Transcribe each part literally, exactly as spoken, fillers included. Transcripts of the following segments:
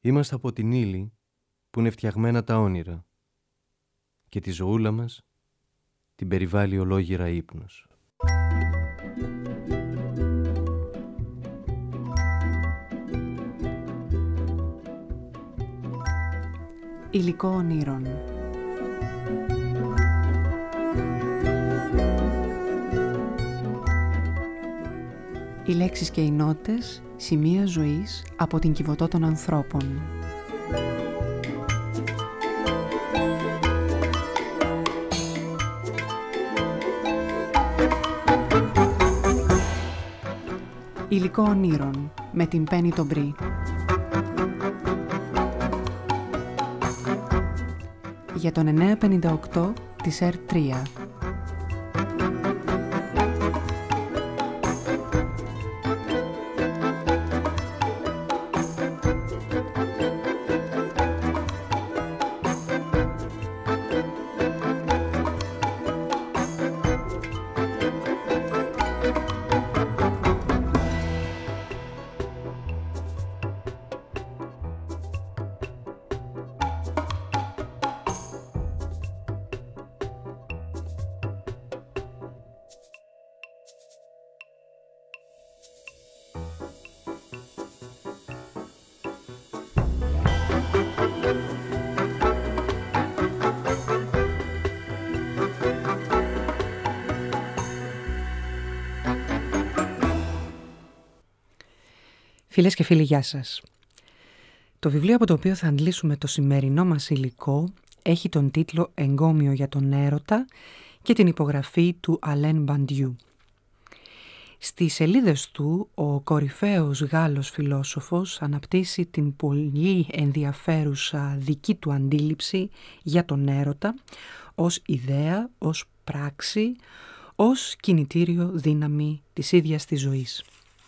Είμαστε από την ύλη που είναι φτιαγμένα τα όνειρα και τη ζωούλα μας την περιβάλλει ολόγυρα ύπνος. Υλικό ονείρων. Οι λέξεις και οι νότες, σημεία ζωής από την Κιβωτό των ανθρώπων. Υλικό ονείρων με την Πέννη τον Μπρι. Για τον εννιακόσια πενήντα οκτώ της ερ τρία. Φίλες και φίλοι, γεια σας. Το βιβλίο από το οποίο θα αντλήσουμε το σημερινό μας υλικό έχει τον τίτλο «Εγκόμιο για τον έρωτα» και την υπογραφή του Αλέν Μπαντιού. Στις σελίδες του, ο κορυφαίος Γάλλος φιλόσοφος αναπτύσσει την πολύ ενδιαφέρουσα δική του αντίληψη για τον έρωτα ως ιδέα, ως πράξη, ως κινητήριο δύναμη της ίδιας της ζωής.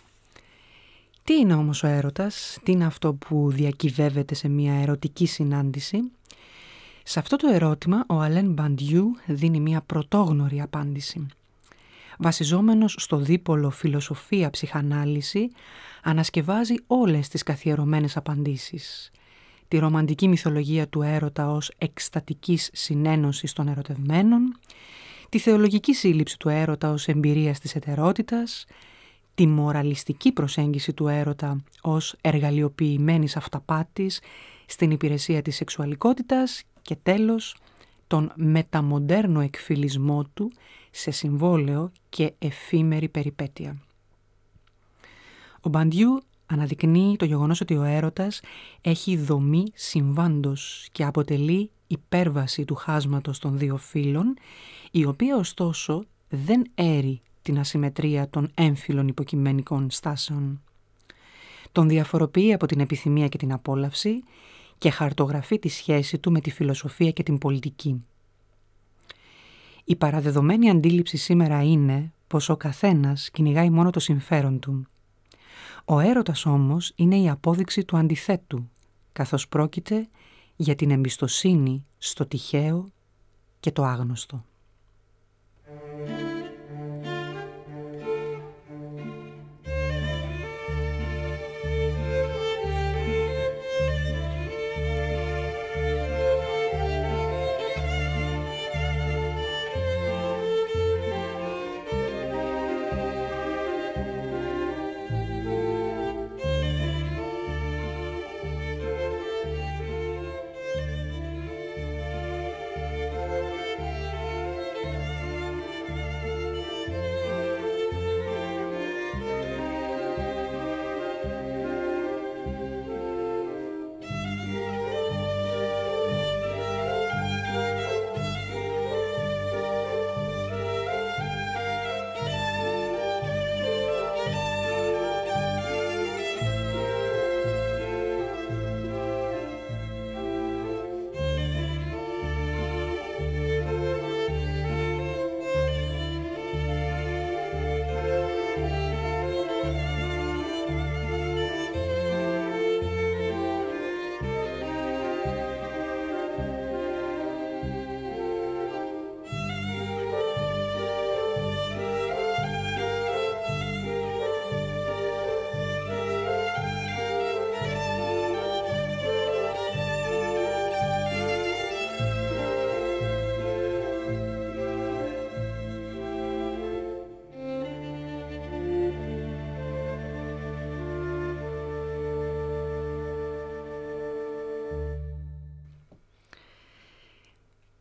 Τι είναι όμως ο έρωτας, τι είναι αυτό που διακυβεύεται σε μια ερωτική συνάντηση? Σε αυτό το ερώτημα ο Αλέν Μπαντιού δίνει μια πρωτόγνωρη απάντηση. Βασιζόμενος στο δίπολο φιλοσοφία-ψυχανάλυση, ανασκευάζει όλες τις καθιερωμένες απαντήσεις. Τη ρομαντική μυθολογία του έρωτα ως εκστατικής συνένωσης των ερωτευμένων, τη θεολογική σύλληψη του έρωτα ως εμπειρίας της ετερότητας, τη μοραλιστική προσέγγιση του έρωτα ως εργαλειοποιημένης αυταπάτης στην υπηρεσία της σεξουαλικότητας και τέλος τον μεταμοντέρνο εκφυλισμό του σε συμβόλαιο και εφήμερη περιπέτεια. Ο Μπαντιού αναδεικνύει το γεγονός ότι ο έρωτας έχει δομή συμβάντος και αποτελεί υπέρβαση του χάσματος των δύο φύλων, η οποία ωστόσο δεν έρει την ασυμμετρία των έμφυλων υποκειμενικών στάσεων. Τον διαφοροποιεί από την επιθυμία και την απόλαυση και χαρτογραφεί τη σχέση του με τη φιλοσοφία και την πολιτική. Η παραδεδομένη αντίληψη σήμερα είναι πως ο καθένας κυνηγάει μόνο το συμφέρον του. Ο έρωτας όμως είναι η απόδειξη του αντιθέτου, καθώς πρόκειται για την εμπιστοσύνη στο τυχαίο και το άγνωστο.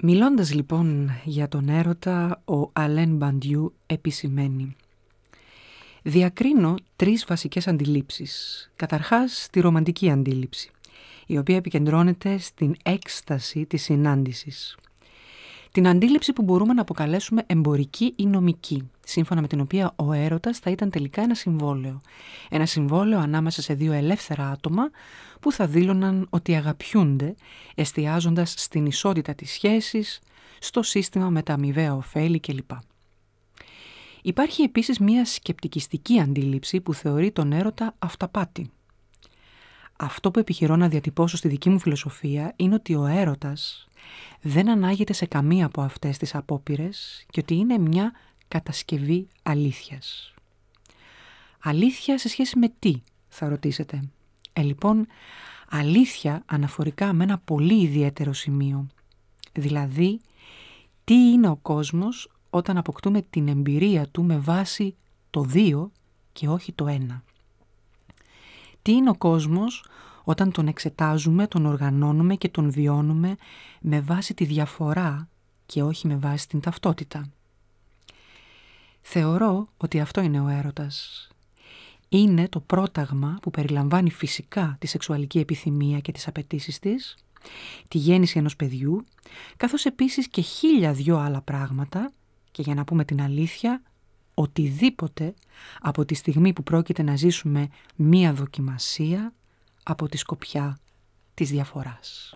Μιλώντας λοιπόν για τον έρωτα, ο Αλέν Μπαντιού επισημαίνει: «Διακρίνω τρεις βασικές αντιλήψεις. Καταρχάς, τη ρομαντική αντίληψη, η οποία επικεντρώνεται στην έκσταση της συνάντησης. Την αντίληψη που μπορούμε να αποκαλέσουμε εμπορική ή νομική, σύμφωνα με την οποία ο έρωτας θα ήταν τελικά ένα συμβόλαιο. Ένα συμβόλαιο ανάμεσα σε δύο ελεύθερα άτομα που θα δήλωναν ότι αγαπιούνται, εστιάζοντας στην ισότητα της σχέσης, στο σύστημα με τα αμοιβαία ωφέλη κλπ. Υπάρχει επίσης μια σκεπτικιστική αντίληψη που θεωρεί τον έρωτα αυταπάτη. Αυτό που επιχειρώ να διατυπώσω στη δική μου φιλοσοφία είναι ότι ο έρωτας δεν ανάγεται σε καμία από αυτές τις απόπειρες και ότι είναι μια κατασκευή αλήθειας. Αλήθεια σε σχέση με τι, θα ρωτήσετε. Ε, λοιπόν, αλήθεια αναφορικά με ένα πολύ ιδιαίτερο σημείο. Δηλαδή, τι είναι ο κόσμος όταν αποκτούμε την εμπειρία του με βάση το δύο και όχι το ένα. Τι είναι ο κόσμος όταν τον εξετάζουμε, τον οργανώνουμε και τον βιώνουμε με βάση τη διαφορά και όχι με βάση την ταυτότητα. Θεωρώ ότι αυτό είναι ο έρωτας. Είναι το πρόταγμα που περιλαμβάνει φυσικά τη σεξουαλική επιθυμία και τις απαιτήσεις της, τη γέννηση ενός παιδιού, καθώς επίσης και χίλια δυο άλλα πράγματα και, για να πούμε την αλήθεια, οτιδήποτε από τη στιγμή που πρόκειται να ζήσουμε μία δοκιμασία από τη σκοπιά της διαφοράς.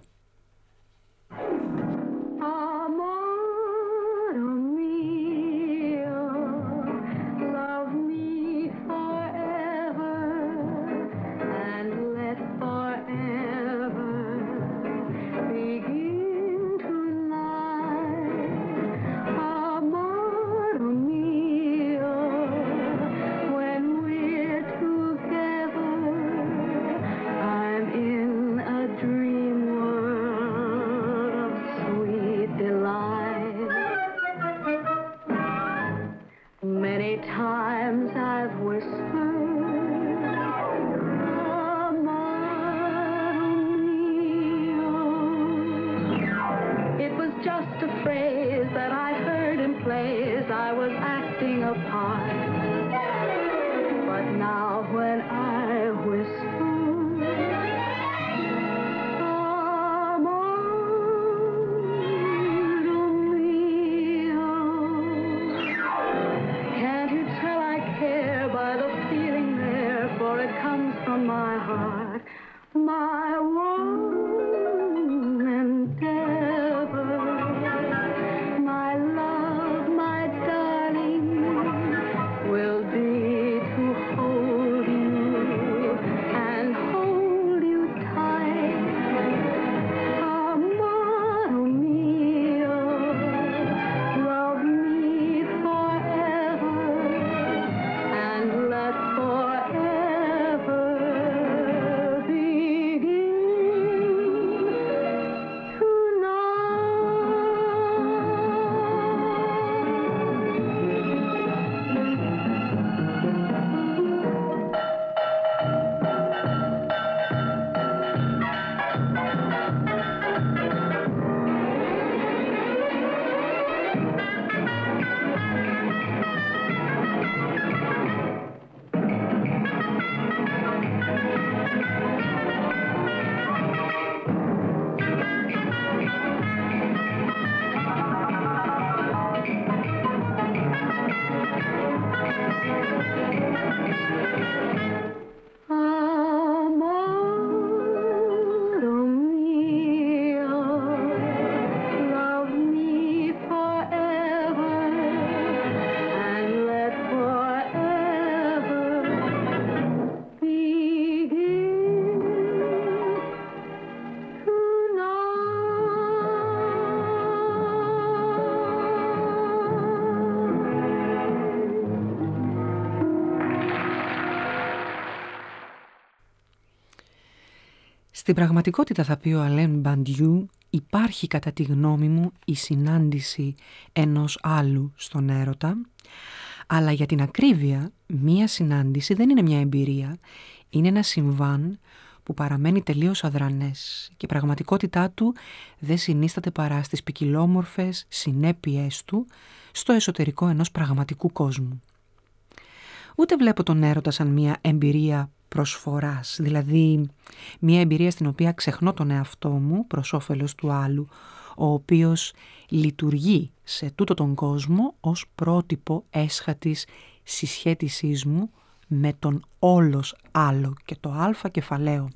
Στην πραγματικότητα, θα πει ο Αλέν Μπαντιού, υπάρχει κατά τη γνώμη μου η συνάντηση ενός άλλου στον έρωτα, αλλά για την ακρίβεια μία συνάντηση δεν είναι μια εμπειρία, είναι ένα συμβάν που παραμένει τελείως αδρανές και η πραγματικότητά του δεν συνίσταται παρά στις ποικιλόμορφες συνέπειές του στο εσωτερικό ενός πραγματικού κόσμου. Ούτε βλέπω τον έρωτα σαν μια εμπειρία προσφοράς, δηλαδή μια εμπειρία στην οποία ξεχνώ τον εαυτό μου προς όφελος του άλλου, ο οποίος λειτουργεί σε τούτο τον κόσμο ως πρότυπο έσχατης συσχέτισής μου με τον όλος άλλο και το αλφα κεφαλαίο.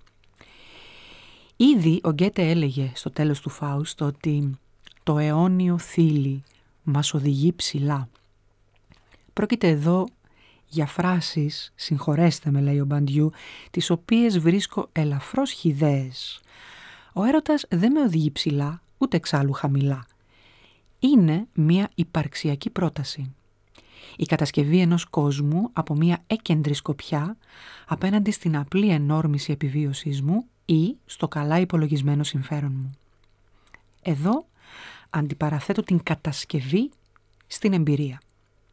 Ήδη ο Γκέτε έλεγε στο τέλος του Φάουστ ότι το αιώνιο θύελλι μας οδηγεί ψηλά. Πρόκειται εδώ για φράσεις, συγχωρέστε με λέει ο Μπαντιού, τις οποίες βρίσκω ελαφρώς χυδαίες. Ο έρωτας δεν με οδηγεί ψηλά, ούτε εξάλλου χαμηλά. Είναι μια υπαρξιακή πρόταση. Η κατασκευή ενός κόσμου από μια έκεντρη σκοπιά απέναντι στην απλή ενόρμηση επιβίωσής μου ή στο καλά υπολογισμένο συμφέρον μου. Εδώ αντιπαραθέτω την κατασκευή στην εμπειρία.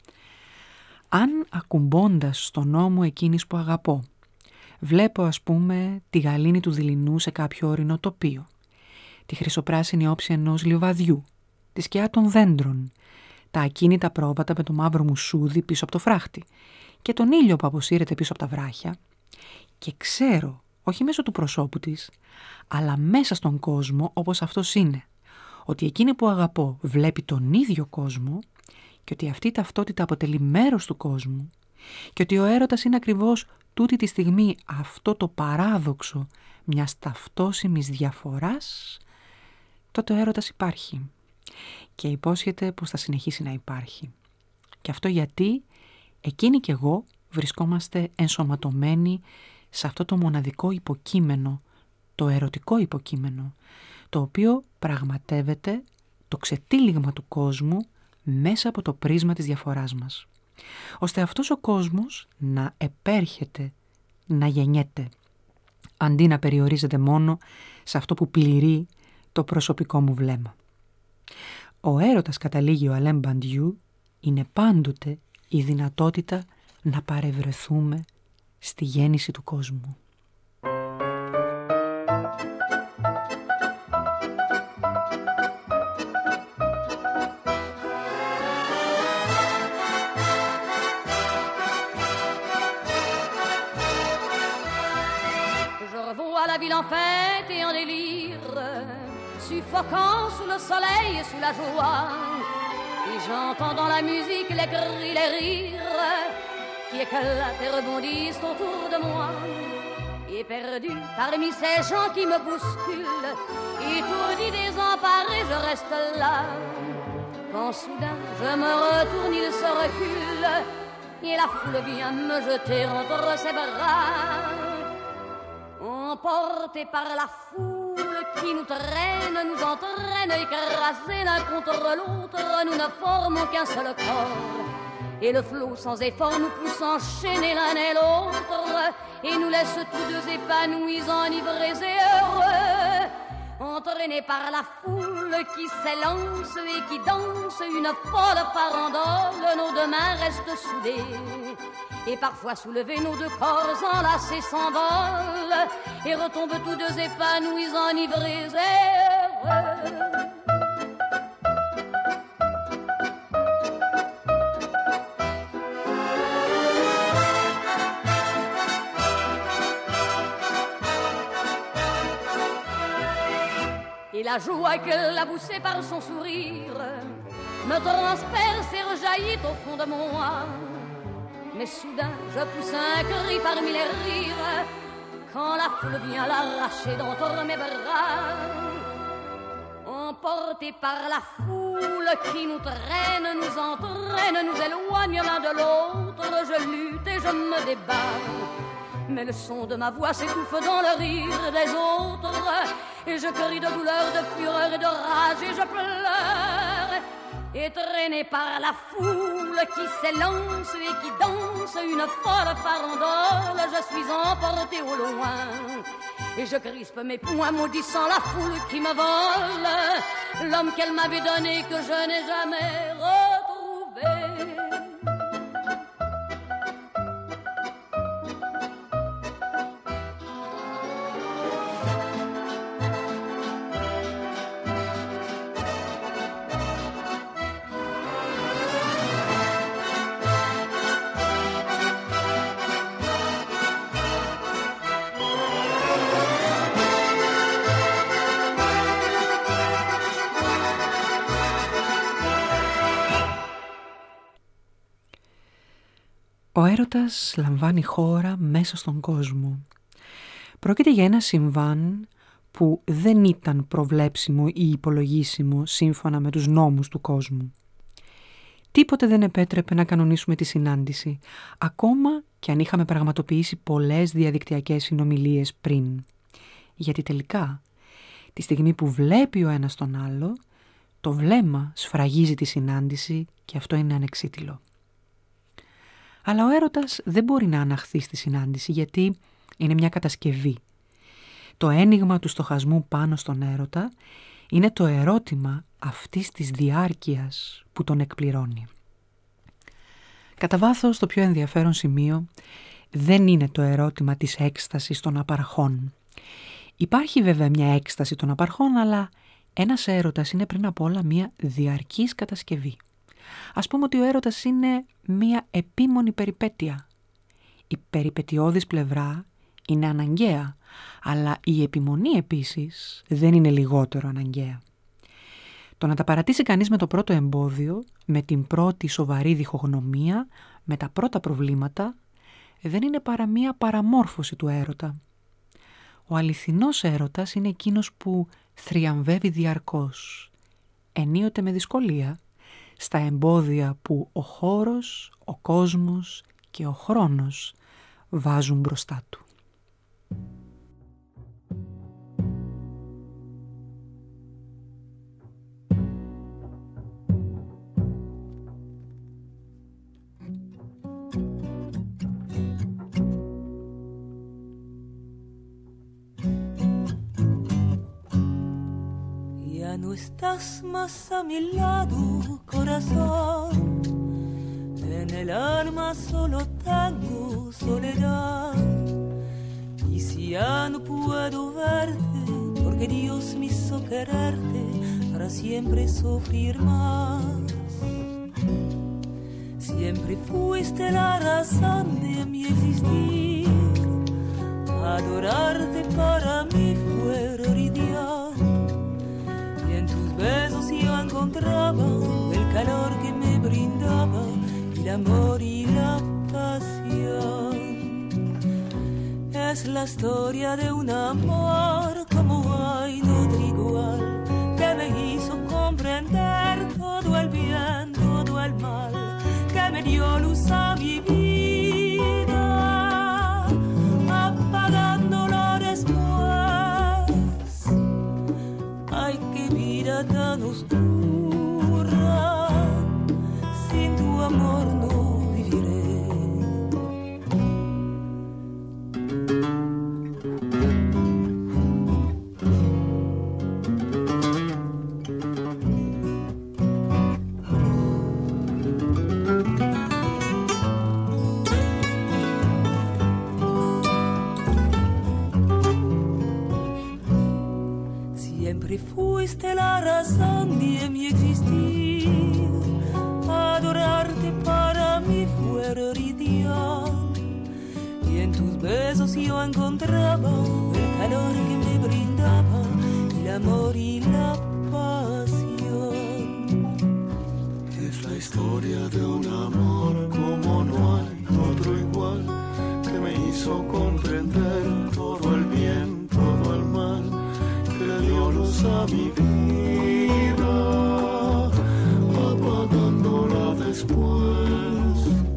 Αν ακουμπώντας στον ώμο εκείνης που αγαπώ, βλέπω ας πούμε τη γαλήνη του δειλινού σε κάποιο όρεινο τοπίο, τη χρυσοπράσινη όψη ενός λιβαδιού, τη σκιά των δέντρων, τα ακίνητα πρόβατα με το μαύρο μουσούδι πίσω από το φράχτη και τον ήλιο που αποσύρεται πίσω από τα βράχια, και ξέρω, όχι μέσω του προσώπου της, αλλά μέσα στον κόσμο όπως αυτός είναι, ότι εκείνη που αγαπώ βλέπει τον ίδιο κόσμο και ότι αυτή η ταυτότητα αποτελεί μέρος του κόσμου και ότι ο έρωτας είναι ακριβώς τούτη τη στιγμή αυτό το παράδοξο μιας ταυτόσιμης διαφοράς, τότε ο έρωτας υπάρχει και υπόσχεται πως θα συνεχίσει να υπάρχει. Και αυτό γιατί εκείνοι και εγώ βρισκόμαστε ενσωματωμένοι σε αυτό το μοναδικό υποκείμενο, το ερωτικό υποκείμενο, το οποίο πραγματεύεται το ξετύλιγμα του κόσμου μέσα από το πρίσμα της διαφοράς μας, ώστε αυτός ο κόσμος να επέρχεται, να γεννιέται, αντί να περιορίζεται μόνο σε αυτό που πληρεί το προσωπικό μου βλέμμα. Ο έρωτας, καταλήγει ο Αλέν Μπαντιού, είναι πάντοτε η δυνατότητα να παρευρεθούμε στη γέννηση του κόσμου. La ville en fête et en délire, suffoquant sous le soleil et sous la joie, et j'entends dans la musique les cris, les rires qui éclatent et rebondissent autour de moi. Et perdu parmi ces gens qui me bousculent, étourdi, désemparé, je reste là. Quand soudain je me retourne, il se recule, et la foule vient me jeter entre ses bras. Emportés par la foule qui nous traîne, nous entraîne, écrasés l'un contre l'autre, nous ne formons qu'un seul corps. Et le flot sans effort nous pousse enchaîner l'un et l'autre, et nous laisse tous deux épanouis, enivrés et heureux. Entraînés par la foule qui s'élance et qui danse une folle farandole, nos deux mains restent soudées. Et parfois soulevés, nos deux corps enlacés s'envolent et retombent tous deux épanouis, enivrés et heureux. Et la joie qu'elle a poussée par son sourire me transperce et rejaillit au fond de moi. Mais soudain, je pousse un cri parmi les rires quand la foule vient l'arracher d'entre mes bras. Emportés par la foule qui nous traîne, nous entraîne, nous éloigne l'un de l'autre, je lutte et je me débat. Mais le son de ma voix s'étouffe dans le rire des autres, et je crie de douleur, de fureur et de rage, et je pleure. Et traîné par la foule qui s'élance et qui danse une folle farandole, je suis emporté au loin. Et je crispe mes poings maudissant la foule qui me vole l'homme qu'elle m'avait donné que je n'ai jamais retrouvé. Ο έρωτας λαμβάνει χώρα μέσα στον κόσμο. Πρόκειται για ένα συμβάν που δεν ήταν προβλέψιμο ή υπολογίσιμο σύμφωνα με τους νόμους του κόσμου. Τίποτε δεν επέτρεπε να κανονίσουμε τη συνάντηση, ακόμα και αν είχαμε πραγματοποιήσει πολλές διαδικτυακές συνομιλίες πριν. Γιατί τελικά, τη στιγμή που βλέπει ο ένας τον άλλο, το βλέμμα σφραγίζει τη συνάντηση και αυτό είναι ανεξίτηλο. Αλλά ο έρωτας δεν μπορεί να αναχθεί στη συνάντηση γιατί είναι μια κατασκευή. Το ένιγμα του στοχασμού πάνω στον έρωτα είναι το ερώτημα αυτής της διάρκειας που τον εκπληρώνει. Κατά βάθος, το πιο ενδιαφέρον σημείο δεν είναι το ερώτημα της έκστασης των απαρχών. Υπάρχει βέβαια μια έκσταση των απαρχών, αλλά ένας έρωτας είναι πριν απ' όλα μια διαρκής κατασκευή. Ας πούμε ότι ο έρωτας είναι μια επίμονη περιπέτεια. Η περιπετειώδης πλευρά είναι αναγκαία, αλλά η επιμονή επίσης δεν είναι λιγότερο αναγκαία. Το να τα παρατήσει κανείς με το πρώτο εμπόδιο, με την πρώτη σοβαρή διχογνωμία, με τα πρώτα προβλήματα, δεν είναι παρά μία παραμόρφωση του έρωτα. Ο αληθινός έρωτας είναι εκείνος που θριαμβεύει διαρκώς, ενίοτε με δυσκολία, στα εμπόδια που ο χώρος, ο κόσμος και ο χρόνος βάζουν μπροστά του. No estás más a mi lado, corazón. En el alma solo tengo soledad. Y si ya no puedo verte, porque Dios me hizo quererte para siempre sufrir más. Siempre fuiste la razón de mi existir. Adorarte para mí fue realidad. Tus besos yo encontraba el calor que me brindaba, el amor y la pasión. Es la historia de un amor como hay otro igual, que me hizo comprender todo el bien, todo el mal, que me dio luz a mi vida, apagándolo después. Ay, qué vida tan oscura, sin tu amor no viviré. Siempre fuiste la razón de mi existir. Adorarte para mí fue realidad. Y en tus besos yo encontraba el calor que me brindaba, el amor y la pasión. Es la historia de un amor como no hay otro igual, que me hizo comprender todo el bien, todo el mal, que dio luz a mi vida, apagándola después.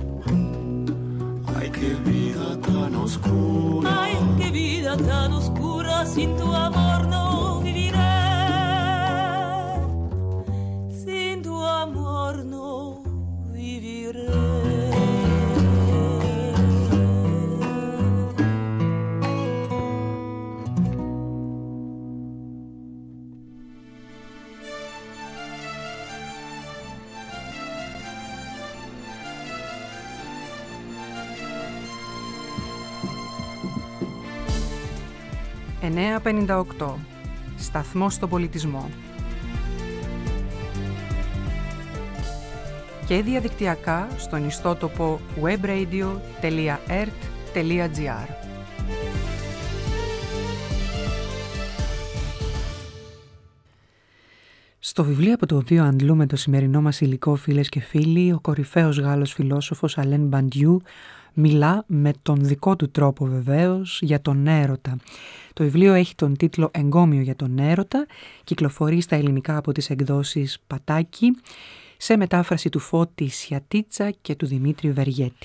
Ay, qué vida tan oscura. Ay, qué vida tan oscura, sin tu amor no viviré. Sin tu amor no viviré. εννιακόσια πενήντα οκτώ. Σταθμός στον πολιτισμό. Και διαδικτυακά στον ιστότοπο webradio τελεία ert τελεία gr. Στο βιβλίο από το οποίο αντλούμε το σημερινό μας υλικό, φίλες και φίλοι, ο κορυφαίος Γάλλος φιλόσοφος Αλέν Μπαντιού μιλά με τον δικό του τρόπο βεβαίως για τον έρωτα. Το βιβλίο έχει τον τίτλο «Εγκόμιο για τον έρωτα», κυκλοφορεί στα ελληνικά από τις εκδόσεις Πατάκη, σε μετάφραση του Φώτη Σιατίτσα και του Δημήτρη Βεργέτη.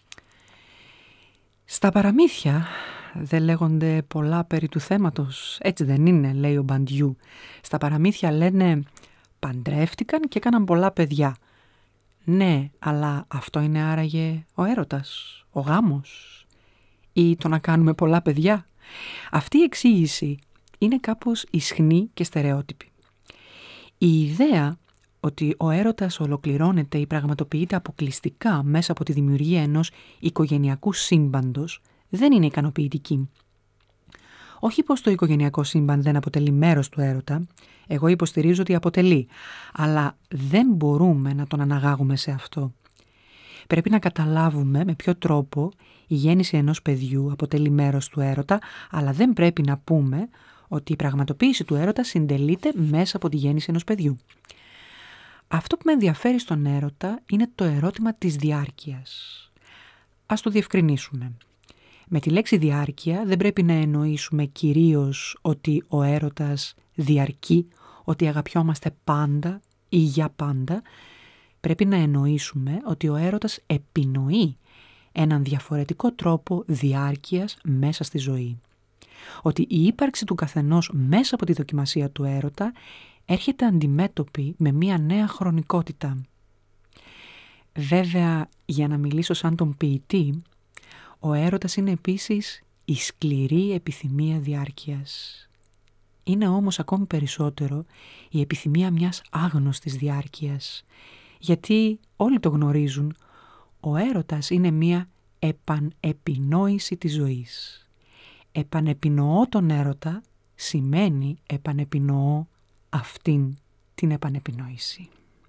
Στα παραμύθια δεν λέγονται πολλά περί του θέματος, έτσι δεν είναι, λέει ο Μπαντιού. Στα παραμύθια λένε παντρεύτηκαν και έκαναν πολλά παιδιά. Ναι, αλλά αυτό είναι άραγε ο έρωτας, ο γάμος ή το να κάνουμε πολλά παιδιά? Αυτή η εξήγηση είναι κάπως ισχνή και στερεότυπη. Η ιδέα ότι ο έρωτας ολοκληρώνεται ή πραγματοποιείται αποκλειστικά μέσα από τη δημιουργία ενός οικογενειακού σύμπαντος δεν είναι ικανοποιητική. Όχι πως το οικογενειακό σύμπαν δεν αποτελεί μέρος του έρωτα, εγώ υποστηρίζω ότι αποτελεί, αλλά δεν μπορούμε να τον αναγάγουμε σε αυτό. Πρέπει να καταλάβουμε με ποιο τρόπο η γέννηση ενός παιδιού αποτελεί μέρος του έρωτα, αλλά δεν πρέπει να πούμε ότι η πραγματοποίηση του έρωτα συντελείται μέσα από τη γέννηση ενός παιδιού. Αυτό που με ενδιαφέρει στον έρωτα είναι το ερώτημα της διάρκειας. Ας το διευκρινίσουμε. Με τη λέξη διάρκεια δεν πρέπει να εννοήσουμε κυρίως ότι ο έρωτας διαρκεί, ότι αγαπιόμαστε πάντα ή για πάντα. Πρέπει να εννοήσουμε ότι ο έρωτας επινοεί έναν διαφορετικό τρόπο διάρκειας μέσα στη ζωή. Ότι η ύπαρξη του καθενός μέσα από τη δοκιμασία του έρωτα έρχεται αντιμέτωπη με μία νέα χρονικότητα. Βέβαια, για να μιλήσω σαν τον ποιητή, ο έρωτας είναι επίσης η σκληρή επιθυμία διάρκειας. Είναι όμως ακόμη περισσότερο η επιθυμία μιας άγνωστης διάρκειας, γιατί όλοι το γνωρίζουν, ο έρωτας είναι μια επανεπινόηση της ζωής. Επανεπινοώ τον έρωτα σημαίνει επανεπινοώ αυτήν την επανεπινόηση.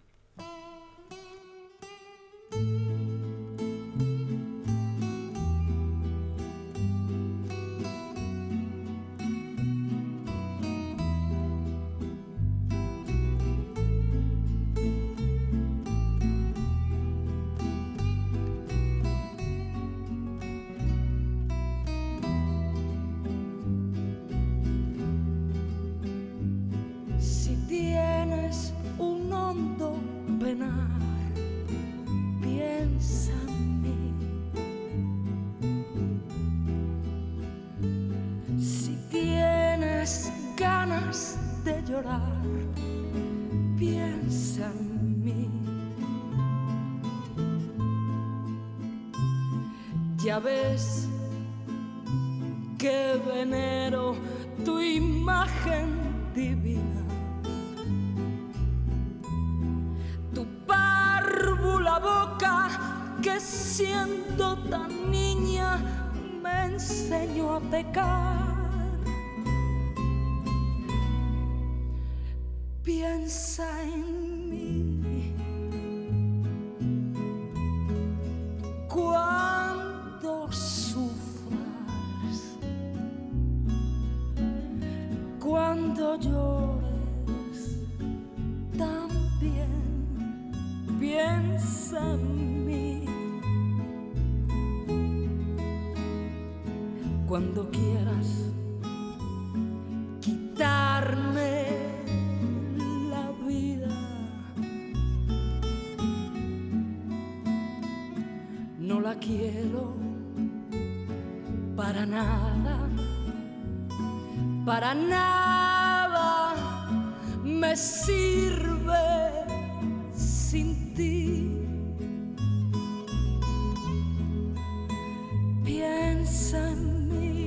Piensa en mí. Ya ves que venero tu imagen divina, tu párvula boca que siendo tan niña me enseñó a pecar. Piensa en mí cuando sufras, cuando llores también. Piensa en mí cuando quieras quitarme la quiero para nada, para nada me sirve sin ti. Piensa en mí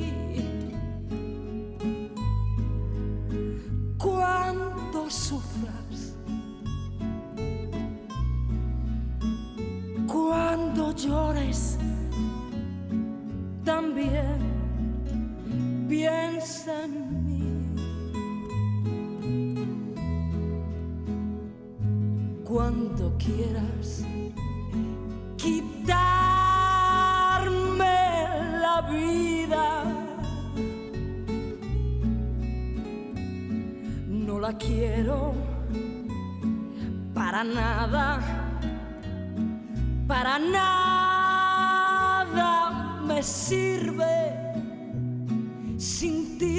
cuando sufras, cuando llores también. Piensa en mí cuando quieras quitarme la vida. No la quiero para nada, para nada me sirve sin ti.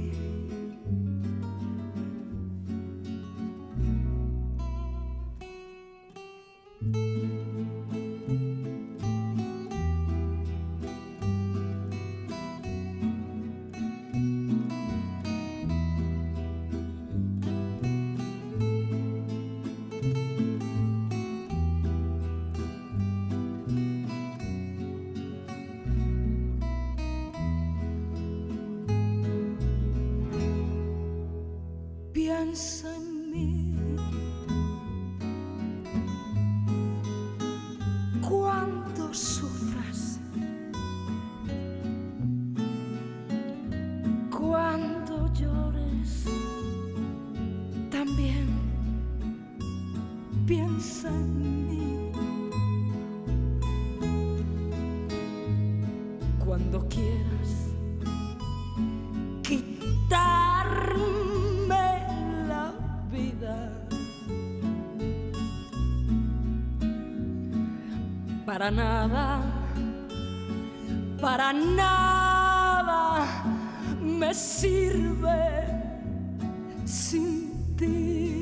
Piensa en mí cuando sufras, cuando llores, también piensa en mí. Cuando quieras quitarme la vida, para nada, para nada me sirve sin ti.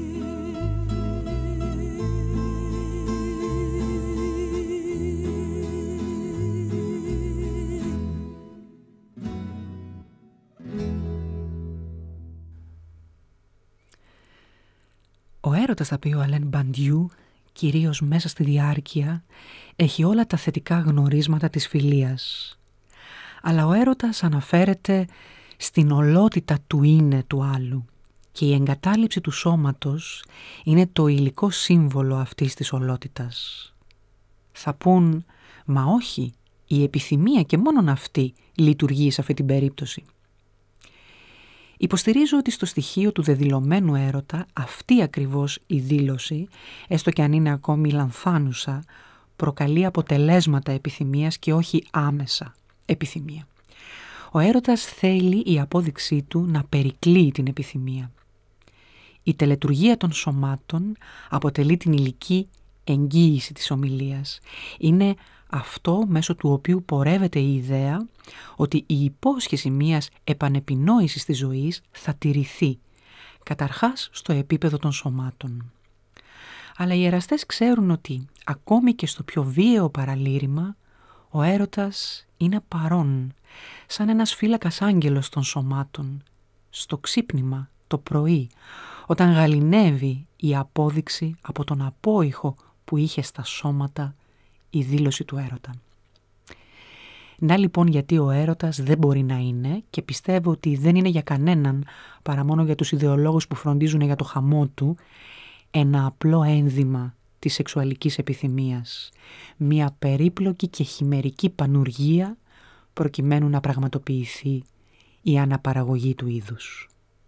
Ο έρωτας, θα πει ο Αλέν Μπαντιού, κυρίως μέσα στη διάρκεια, έχει όλα τα θετικά γνωρίσματα της φιλίας. Αλλά ο έρωτας αναφέρεται στην ολότητα του είναι του άλλου και η εγκατάλειψη του σώματος είναι το υλικό σύμβολο αυτής της ολότητας. Θα πούν, μα όχι, η επιθυμία και μόνον αυτή λειτουργεί σε αυτή την περίπτωση. Υποστηρίζω ότι στο στοιχείο του δεδηλωμένου έρωτα αυτή ακριβώς η δήλωση, έστω και αν είναι ακόμη λανθάνουσα, προκαλεί αποτελέσματα επιθυμίας και όχι άμεσα επιθυμία. Ο έρωτας θέλει η απόδειξή του να περικλείει την επιθυμία. Η τελετουργία των σωμάτων αποτελεί την υλική εγγύηση της ομιλίας. Είναι αυτό μέσω του οποίου πορεύεται η ιδέα ότι η υπόσχεση μιας επανεπινόησης της ζωής θα τηρηθεί, καταρχάς στο επίπεδο των σωμάτων. Αλλά οι εραστές ξέρουν ότι ακόμη και στο πιο βίαιο παραλήρημα ο έρωτας είναι παρόν, σαν ένας φύλακας άγγελος των σωμάτων, στο ξύπνημα το πρωί, όταν γαληνεύει η απόδειξη από τον απόϊχο που είχε στα σώματα η δήλωση του έρωτα. Να λοιπόν γιατί ο έρωτας δεν μπορεί να είναι, και πιστεύω ότι δεν είναι για κανέναν παρά μόνο για τους ιδεολόγους που φροντίζουν για το χαμό του, ένα απλό ένδυμα της σεξουαλικής επιθυμίας, μια περίπλοκη και χειμερική πανουργία προκειμένου να πραγματοποιηθεί η αναπαραγωγή του είδους.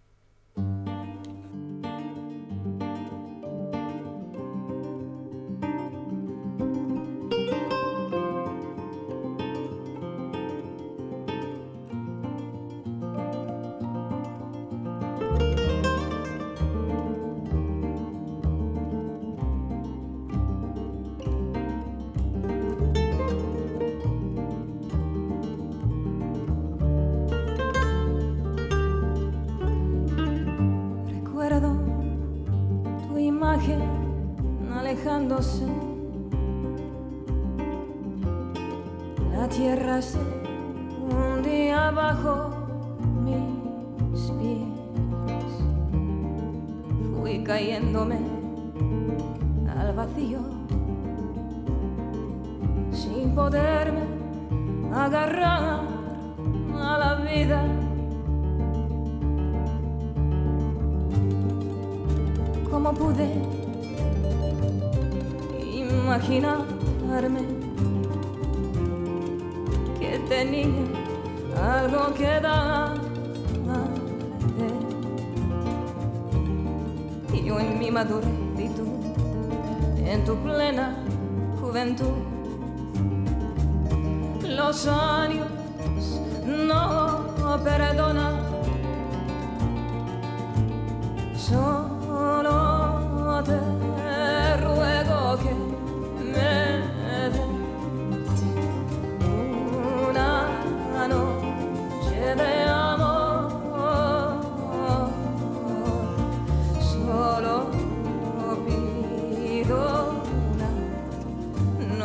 Alejándose, la tierra se hundía bajo mis pies. Fui cayéndome al vacío, sin poderme agarrar a la vida. ¿Cómo pude imaginarme que tenía algo que darte? Y yo en mi madurez y tú en tu plena juventud. Los años no perdonan, solo te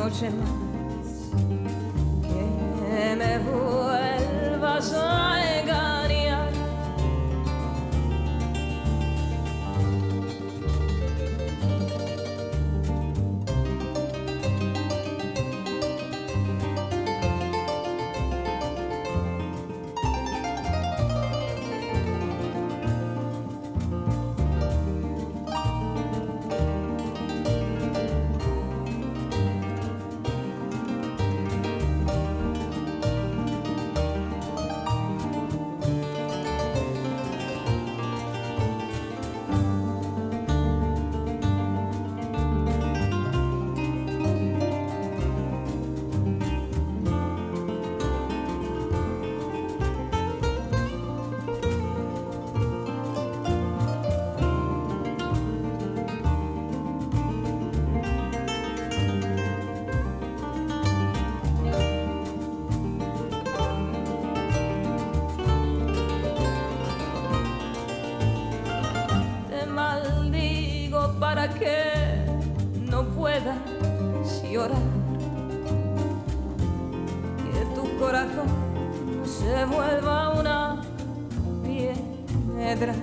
noche más que me vuelvas a engañar. Para que no puedas llorar, que tu corazón se vuelva una piedra,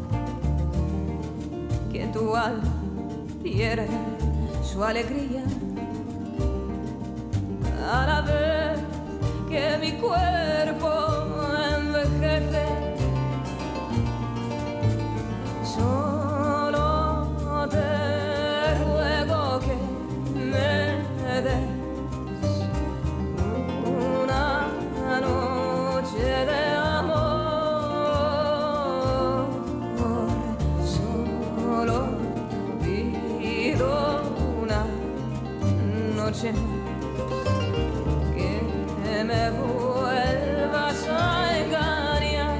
que tu alma pierda su alegría a la vez que mi cuerpo envejece. Que me vuelvas a engañar.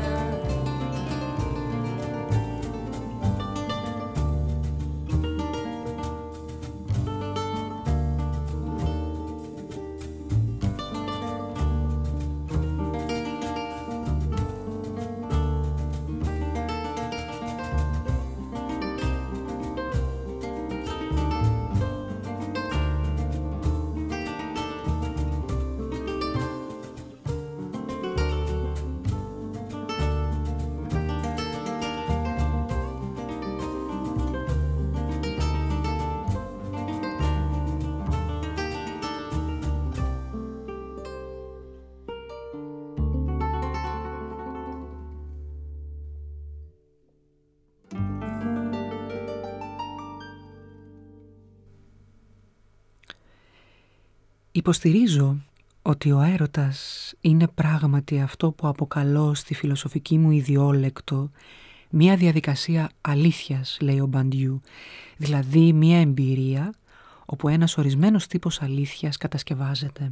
Υποστηρίζω ότι ο έρωτας είναι πράγματι αυτό που αποκαλώ στη φιλοσοφική μου ιδιόλεκτο μία διαδικασία αλήθειας, λέει ο Μπαντιού, δηλαδή μία εμπειρία όπου ένας ορισμένος τύπος αλήθειας κατασκευάζεται.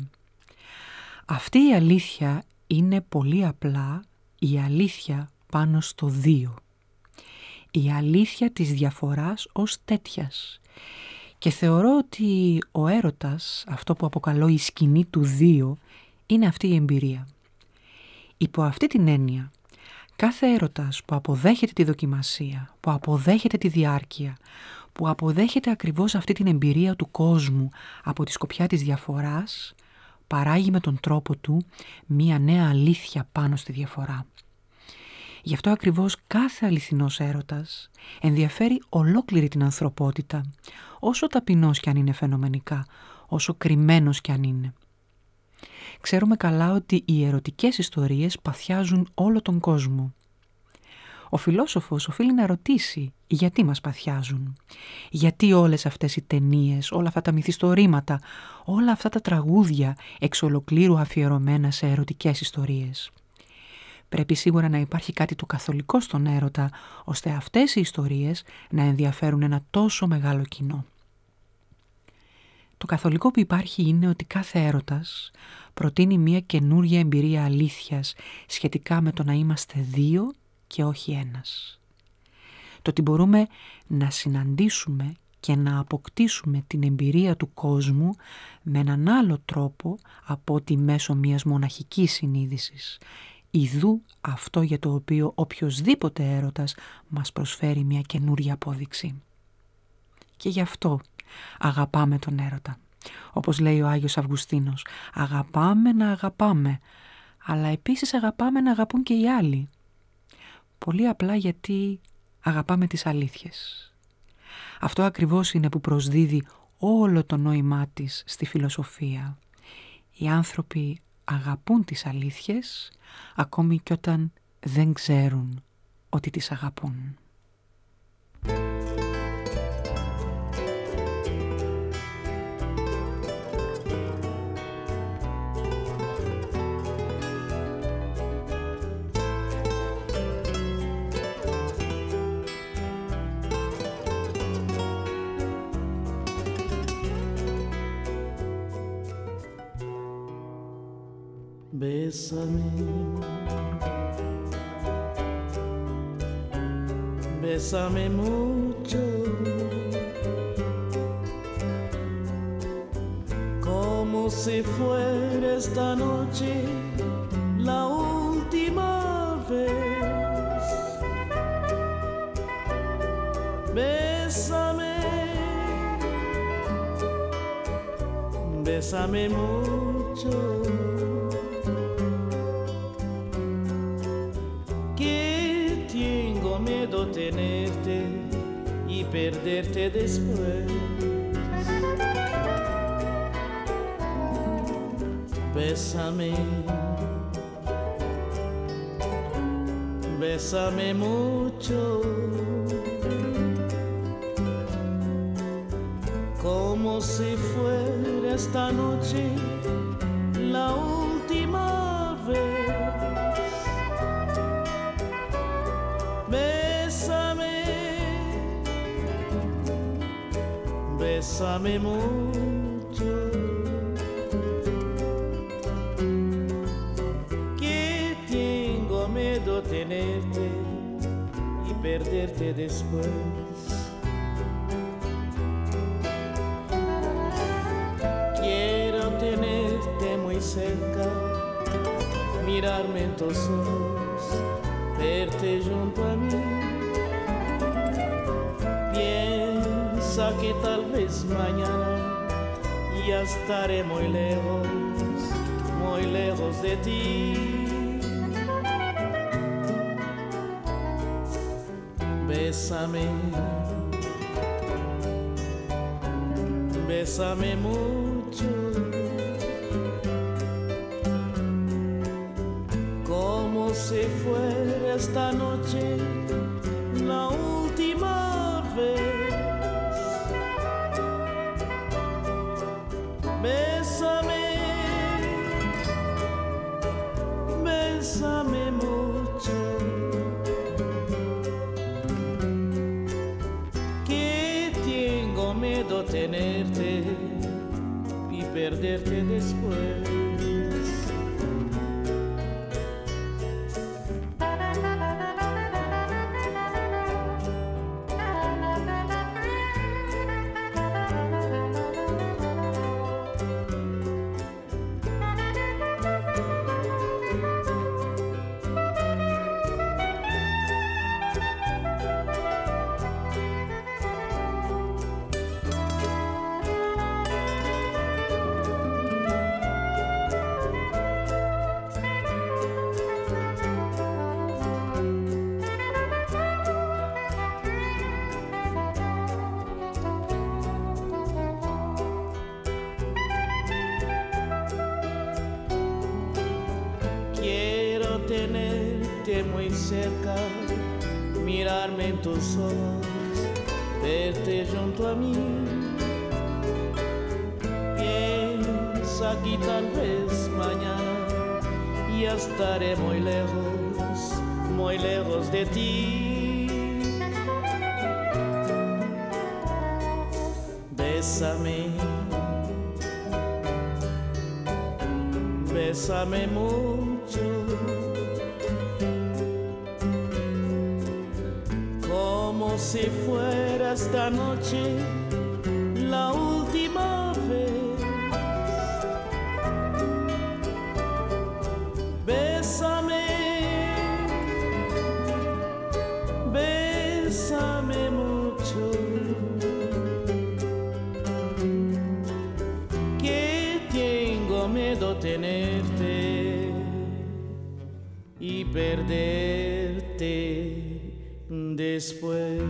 Αυτή η αλήθεια είναι πολύ απλά η αλήθεια πάνω στο δύο. Η αλήθεια της διαφοράς ως τέτοιας. Και θεωρώ ότι ο έρωτας, αυτό που αποκαλώ η σκηνή του δύο, είναι αυτή η εμπειρία. Υπό αυτή την έννοια, κάθε έρωτας που αποδέχεται τη δοκιμασία, που αποδέχεται τη διάρκεια, που αποδέχεται ακριβώς αυτή την εμπειρία του κόσμου από τη σκοπιά της διαφοράς, παράγει με τον τρόπο του μία νέα αλήθεια πάνω στη διαφορά. Γι' αυτό ακριβώς κάθε αληθινός έρωτας ενδιαφέρει ολόκληρη την ανθρωπότητα, όσο ταπεινός κι αν είναι φαινομενικά, όσο κρυμμένος κι αν είναι. Ξέρουμε καλά ότι οι ερωτικές ιστορίες παθιάζουν όλο τον κόσμο. Ο φιλόσοφος οφείλει να ρωτήσει γιατί μας παθιάζουν. Γιατί όλες αυτές οι ταινίες, όλα αυτά τα μυθιστορήματα, όλα αυτά τα τραγούδια εξ ολοκλήρου αφιερωμένα σε ερωτικές ιστορίες. Πρέπει σίγουρα να υπάρχει κάτι το καθολικό στον έρωτα, ώστε αυτές οι ιστορίες να ενδιαφέρουν ένα τόσο μεγάλο κοινό. Το καθολικό που υπάρχει είναι ότι κάθε έρωτας προτείνει μια καινούργια εμπειρία αλήθειας σχετικά με το να είμαστε δύο και όχι ένας. Το ότι μπορούμε να συναντήσουμε και να αποκτήσουμε την εμπειρία του κόσμου με έναν άλλο τρόπο από ότι μέσω μιας μοναχικής συνείδησης. Ιδού αυτό για το οποίο οποιοσδήποτε έρωτας μας προσφέρει μια καινούρια απόδειξη. Και γι' αυτό αγαπάμε τον έρωτα. Όπως λέει ο Άγιος Αυγουστίνος, αγαπάμε να αγαπάμε, αλλά επίσης αγαπάμε να αγαπούν και οι άλλοι. Πολύ απλά γιατί αγαπάμε τις αλήθειες. Αυτό ακριβώς είναι που προσδίδει όλο το νόημά της στη φιλοσοφία. Οι άνθρωποι αγαπούν τις αλήθειες ακόμη κι όταν δεν ξέρουν ότι τις αγαπούν. Bésame, bésame mucho, como si fuera esta noche la última vez. Bésame, bésame mucho. Tenerte y perderte después. Bésame, bésame mucho, como si fuera esta noche la última vez. Bésame mucho, que tengo miedo tenerte y perderte después. Quiero tenerte muy cerca, mirarme en tus ojos, verte junto a mí. Que tal vez mañana ya estaré muy lejos, muy lejos de ti. Bésame, bésame mucho, como si fuera esta noche la última vez. Bésame, bésame mucho, que tengo miedo tenerte y perderte después. Tenerte muy cerca, mirarme en tus ojos, verte junto a mí. Piensa que tal vez mañana ya estaré muy lejos, muy lejos de ti. Bésame, bésame mucho, como si fuera esta noche la última vez. Bésame, bésame mucho, perderte después.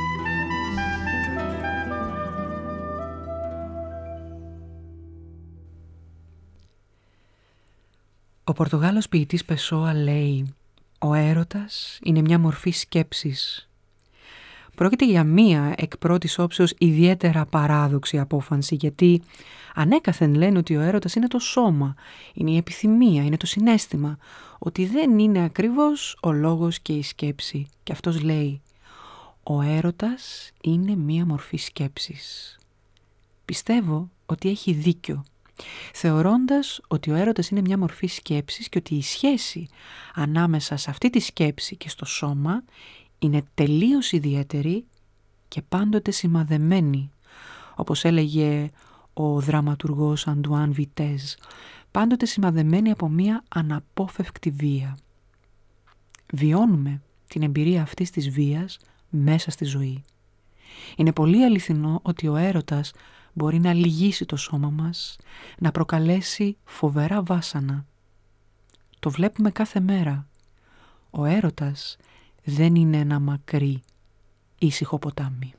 Ο Πορτογάλος ποιητής Πεσόα λέει «Ο έρωτας είναι μια μορφή σκέψης». Πρόκειται για μία εκ πρώτης όψεως ιδιαίτερα παράδοξη απόφανση, γιατί ανέκαθεν λένε ότι ο έρωτας είναι το σώμα, είναι η επιθυμία, είναι το συναίσθημα, ότι δεν είναι ακριβώς ο λόγος και η σκέψη. Και αυτός λέει «Ο έρωτας είναι μία μορφή σκέψης». Πιστεύω ότι έχει δίκιο, θεωρώντας ότι ο έρωτας είναι μια μορφή σκέψης και ότι η σχέση ανάμεσα σε αυτή τη σκέψη και στο σώμα είναι τελείως ιδιαίτερη και πάντοτε σημαδεμένη, όπως έλεγε ο δραματουργός Αντουάν Βιτέζ, πάντοτε σημαδεμένη από μια αναπόφευκτη βία. Βιώνουμε την εμπειρία αυτής της βίας μέσα στη ζωή. Είναι πολύ αληθινό ότι ο έρωτας μπορεί να λυγίσει το σώμα μας, να προκαλέσει φοβερά βάσανα. Το βλέπουμε κάθε μέρα. Ο έρωτας δεν είναι ένα μακρύ, ήσυχο ποτάμι.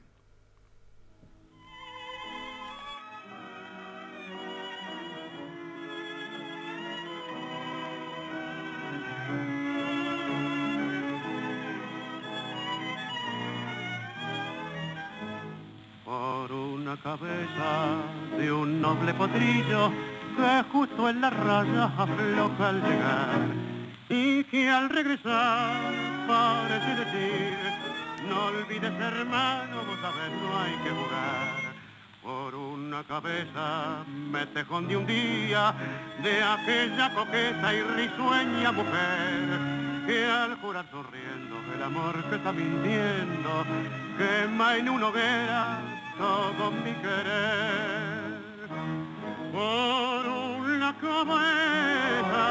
Cabeza de un noble potrillo que justo en la raya afloja al llegar y que al regresar parece decir no olvides hermano, vos sabés no hay que jugar. Por una cabeza me tejón de un día de aquella coqueta y risueña mujer que al jurar sonriendo el amor que está mintiendo quema en una hoguera todo mi querer. Por una cabeza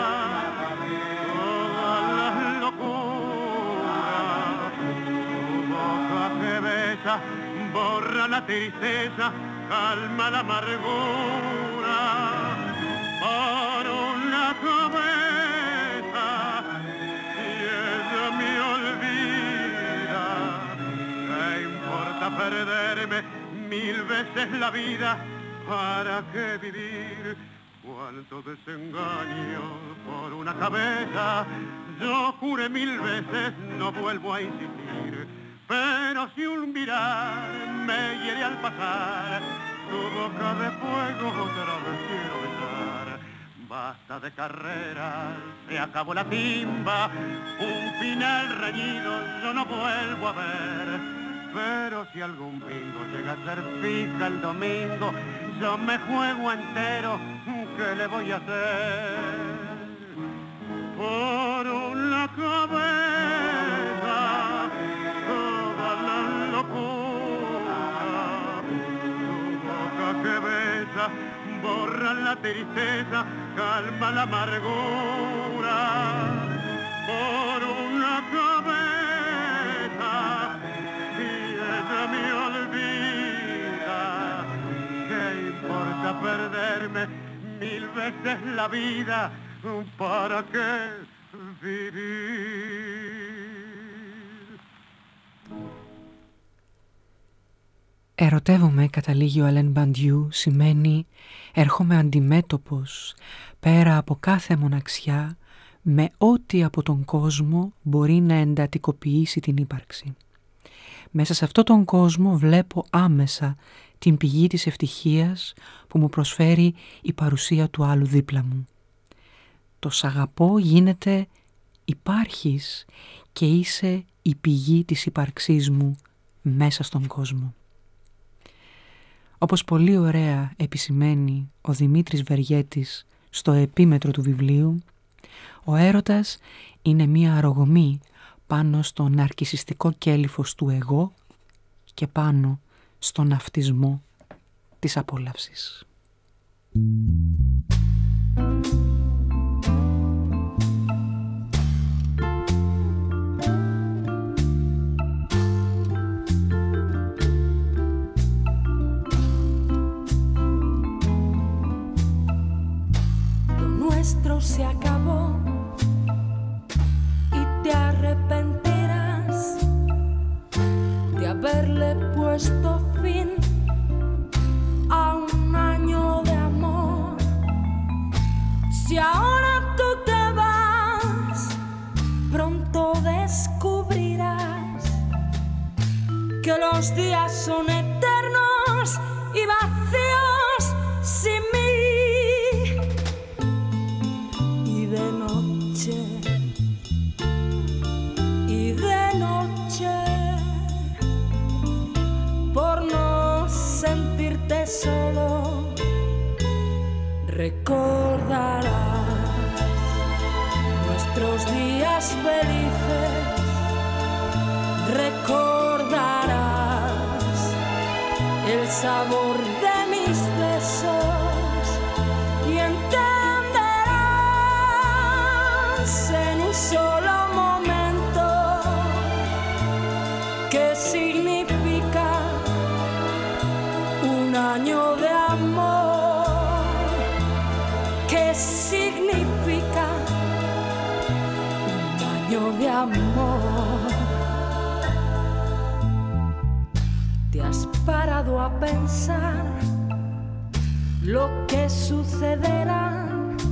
todas las locuras, tu boca que besa borra la tristeza, calma la amargura. Por una cabeza si ella me olvida, ¿qué importa perderme mil veces la vida? ¿Para qué vivir? Cuánto desengaño por una cabeza. Yo juré mil veces, no vuelvo a insistir. Pero si un mirar me hiere al pasar, tu boca de fuego otra vez quiero besar. Basta de carreras, se acabó la timba, un final reñido yo no vuelvo a ver. Pero si algún bingo llega a ser fija el domingo, yo me juego entero, ¿qué le voy a hacer? Por una cabeza, toda la locura, tu boca que besa, borra la tristeza, calma la amargura. Por una cabeza, me olvida, ¿qué importa perderme mil veces la vida? ¿Para qué vivir? Ερωτεύομαι, καταλήγει ο Αλέν Μπαντιού, σημαίνει έρχομαι αντιμέτωπος πέρα από κάθε μοναξιά με ό,τι από τον κόσμο μπορεί να εντατικοποιήσει την ύπαρξη. Μέσα σε αυτόν τον κόσμο βλέπω άμεσα την πηγή της ευτυχίας που μου προσφέρει η παρουσία του άλλου δίπλα μου. Το σ' αγαπώ γίνεται υπάρχεις και είσαι η πηγή της ύπαρξής μου μέσα στον κόσμο. Όπως πολύ ωραία επισημαίνει ο Δημήτρης Βεργέτης στο επίμετρο του βιβλίου, ο έρωτας είναι μία αρρωγμή πάνω στο ναρκισσιστικό κέλυφος του εγώ και πάνω στον αυτισμό της απόλαυσης. Lo nuestro se acabó y haberle puesto fin a un año de amor. Si ahora tú te vas, pronto descubrirás que los días son eternos y vacíos sin mí. Y de noche, y de noche, por no sentirte solo, recordarás nuestros días felices, recordarás el sabor de mis besos y entenderás en un solo momento qué significa un año de amor, qué significa un año de amor. ¿Te has parado a pensar lo que sucederá?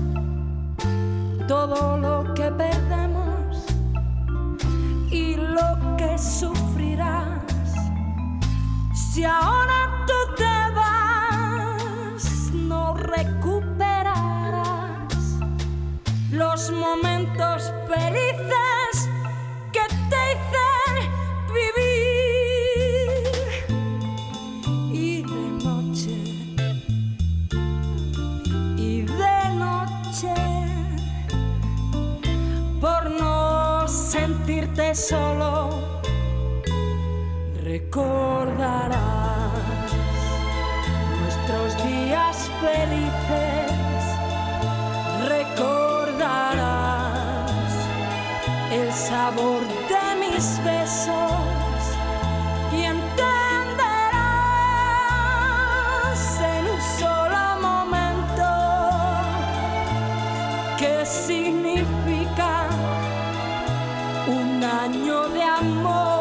Todo lo que perdemos y lo que sufrirás. Si ahora tú te vas, no recuperarás los momentos felices que te hice vivir. Y de noche, y de noche, por no sentirte solo, recordarás nuestros días felices, recordarás el sabor de mis besos y entenderás en un solo momento qué significa un año de amor.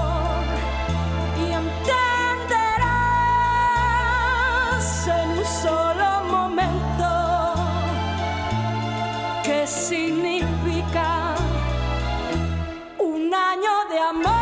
Solo momento que significa un año de amor.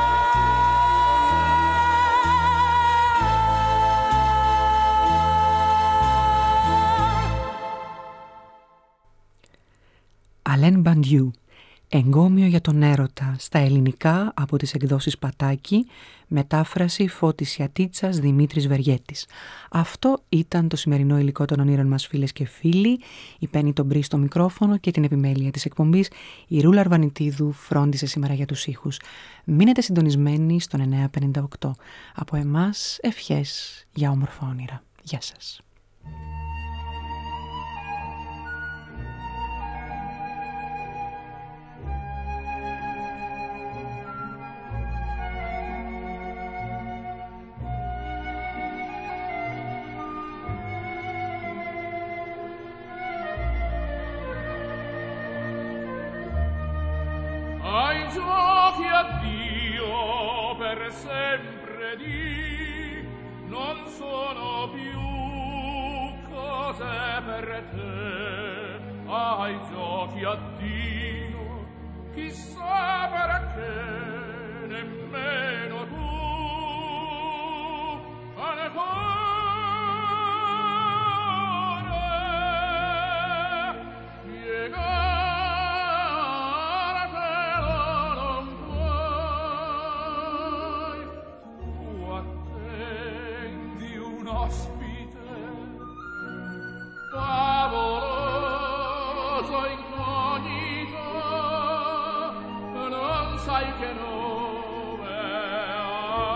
Αλέν Μπαντιού, εγκόμιο για τον έρωτα, στα ελληνικά από τις εκδόσεις Πατάκη, μετάφραση Φώτης Ιατίτσας, Δημήτρης Βεργέτης. Αυτό ήταν το σημερινό υλικό των ονείρων μας, φίλες και φίλοι. Η Πέννη τον Μπρι στο μικρόφωνο και την επιμέλεια της εκπομπής. Η Ρούλα Αρβανιτίδου φρόντισε σήμερα για τους ήχους. Μείνετε συντονισμένοι στον εννιά πενήντα οκτώ. Από εμάς ευχές για όμορφα όνειρα. Γεια σας. Ai giochi addio per sempre di non sono più cose per te. Ai giochi addio, chissà perché nemmeno tu ancora piegare. Favoloso incognito, non sai che nome ha.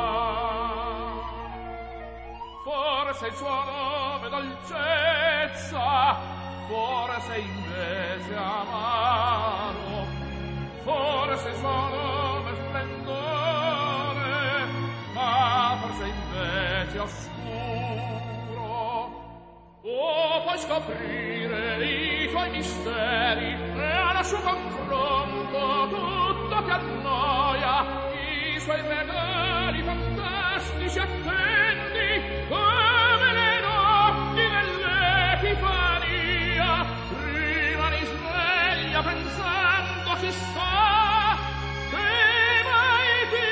Forse il suo nome dolcezza, forse invece amaro, forse il suo nome splendore, ma forse invece oscuro. Oh, puoi scoprire i tuoi misteri e al suo confronto tutto ti annoia, i suoi regali fantastici attendi come le notti dell'Epifania. Rimani sveglia pensando chissà che mai ti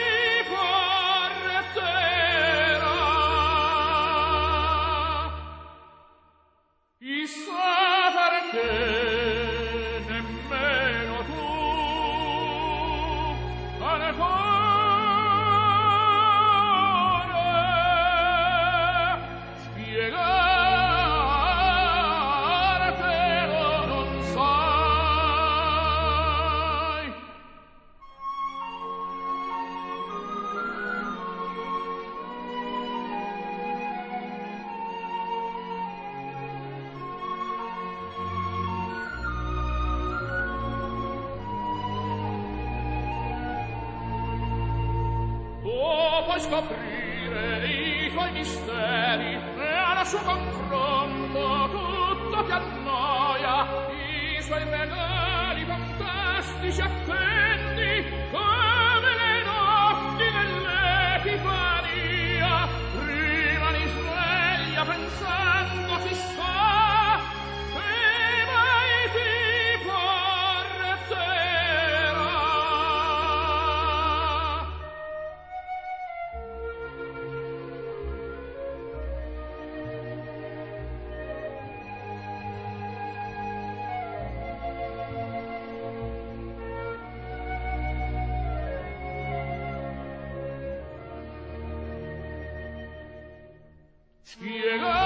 porterà. Chissà perché nemmeno tu ancora spiegartelo non sai. Puoi scoprire i tuoi misteri e al suo confronto tutto ti annoia. I suoi regali fantastici attendi come le notti dell'Epifania. Rimani sveglia pensando chissà che mai ti porterà. Spiega